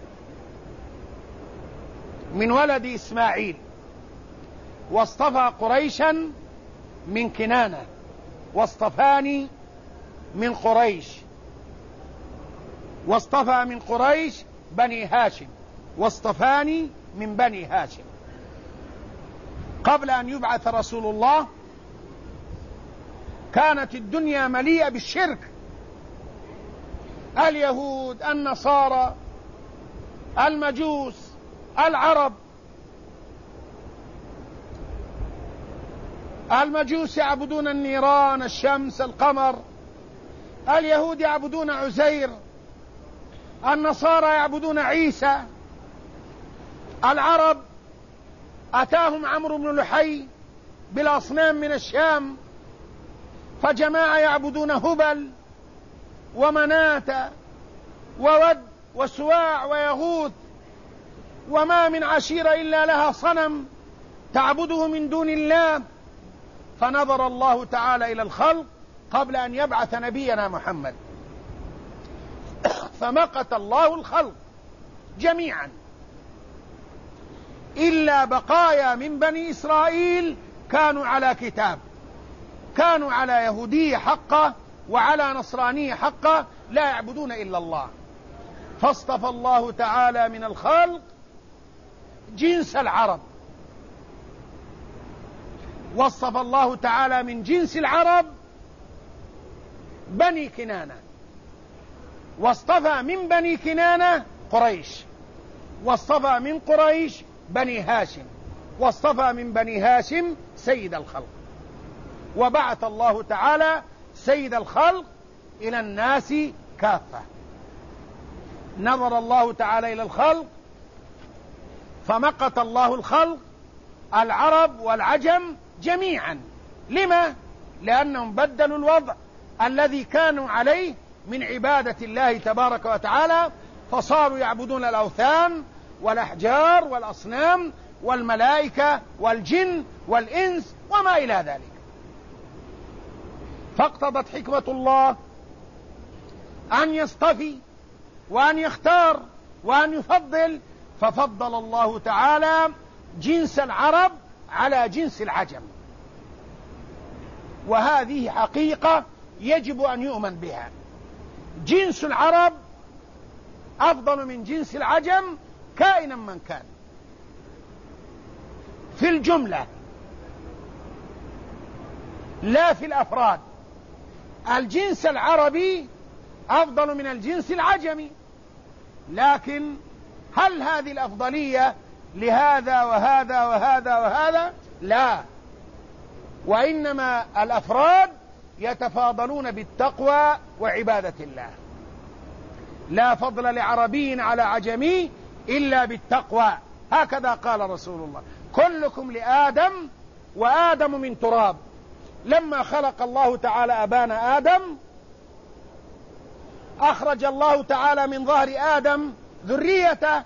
من ولد إسماعيل، واصطفى قريشا من كنانة، واصطفاني من قريش، واصطفى من قريش بني هاشم، واصطفاني من بني هاشم. قبل أن يبعث رسول الله كانت الدنيا مليئة بالشرك، اليهود، النصارى، المجوس، العرب. المجوس يعبدون النيران، الشمس، القمر، اليهود يعبدون عزير، النصارى يعبدون عيسى، العرب أتاهم عمرو بن لحي بالأصنام من الشام، فجماعة يعبدون هبل ومناة وود وسواع ويغوث، وما من عشيرة إلا لها صنم تعبده من دون الله. فنظر الله تعالى إلى الخلق قبل أن يبعث نبينا محمد، فمقت الله الخلق جميعا إلا بقايا من بني إسرائيل كانوا على كتاب، كانوا على يهودية حقة وعلى نصرانية حقة، لا يعبدون إلا الله. فاصطفى الله تعالى من الخلق جنس العرب، واصطفى الله تعالى من جنس العرب بني كنانة، واصطفى من بني كنانة قريش، واصطفى من قريش بني هاشم، واصطفى من بني هاشم سيد الخلق. وبعث الله تعالى سيد الخلق إلى الناس كافة. نظر الله تعالى إلى الخلق فمقت الله الخلق العرب والعجم جميعا. لما؟ لأنهم بدلوا الوضع الذي كانوا عليه من عبادة الله تبارك وتعالى، فصاروا يعبدون الأوثان والأحجار والأصنام والملائكة والجن والإنس وما إلى ذلك. فاقتضت حكمة الله أن يصطفي وأن يختار وأن يفضل، ففضل الله تعالى جنس العرب على جنس العجم، وهذه حقيقة يجب أن يؤمن بها. جنس العرب أفضل من جنس العجم كائنا من كان في الجملة لا في الأفراد. الجنس العربي أفضل من الجنس العجمي، لكن هل هذه الأفضلية لهذا وهذا وهذا وهذا؟ لا، وإنما الأفراد يتفاضلون بالتقوى وعبادة الله. لا فضل لعربي على عجمي إلا بالتقوى، هكذا قال رسول الله: كلكم لآدم وآدم من تراب. لما خلق الله تعالى أبانا آدم أخرج الله تعالى من ظهر آدم ذريته،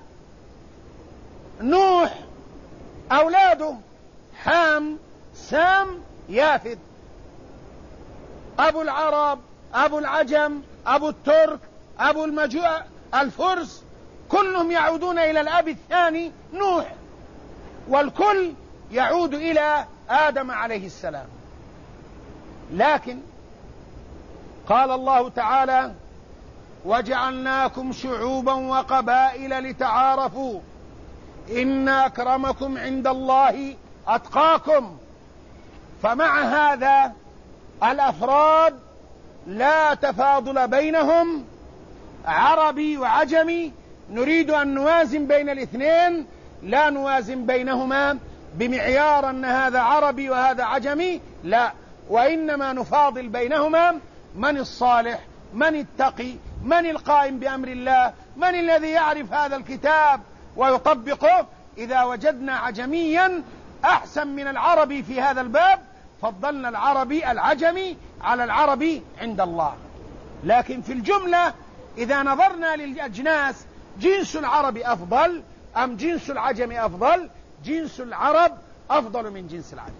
نوح، أولاده حام، سام، يافث. أبو العرب، أبو العجم، أبو الترك، أبو الفرس، كلهم يعودون إلى الأب الثاني نوح، والكل يعود إلى آدم عليه السلام. لكن قال الله تعالى: وجعلناكم شعوبا وقبائل لتعارفوا إن أكرمكم عند الله أتقاكم. فمع هذا الأفراد لا تفاضل بينهم، عربي وعجمي، نريد أن نوازن بين الاثنين، لا نوازن بينهما بمعيار أن هذا عربي وهذا عجمي، لا، وإنما نفاضل بينهما من الصالح، من التقي، من القائم بأمر الله، من الذي يعرف هذا الكتاب ويطبقه. إذا وجدنا عجميا أحسن من العربي في هذا الباب فضلنا العربي العجمي على العربي عند الله. لكن في الجملة إذا نظرنا للأجناس، جنس العرب أفضل أم جنس العجم أفضل؟ جنس العرب أفضل من جنس العجم.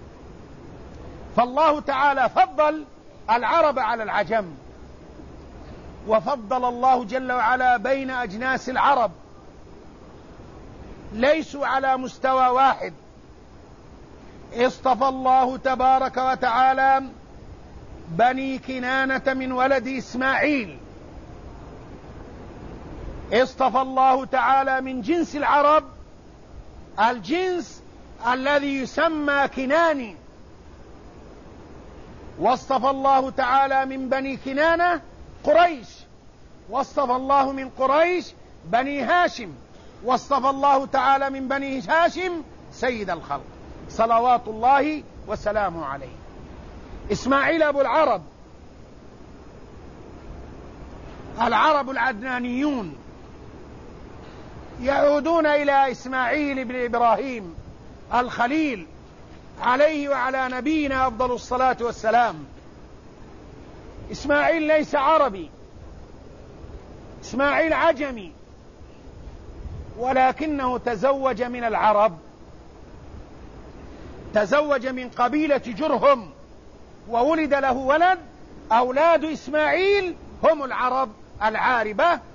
فالله تعالى فضل العرب على العجم، وفضل الله جل وعلا بين أجناس العرب، ليسوا على مستوى واحد. اصطفى الله تبارك وتعالى بني كنانة من ولد إسماعيل، اصطفى الله تعالى من جنس العرب الجنس الذي يسمى كناني، واصطفى الله تعالى من بني كنانة قريش، واصطفى الله من قريش بني هاشم، واصطفى الله تعالى من بني هاشم سيد الخلق صلوات الله وسلامه عليه. إسماعيل أبو العرب، العرب العدنانيون يعودون إلى إسماعيل بن إبراهيم الخليل عليه وعلى نبينا أفضل الصلاة والسلام، إسماعيل ليس عربي، إسماعيل عجمي، ولكنه تزوج من العرب، تزوج من قبيلة جرهم وولد له ولد. أولاد إسماعيل هم العرب العاربة،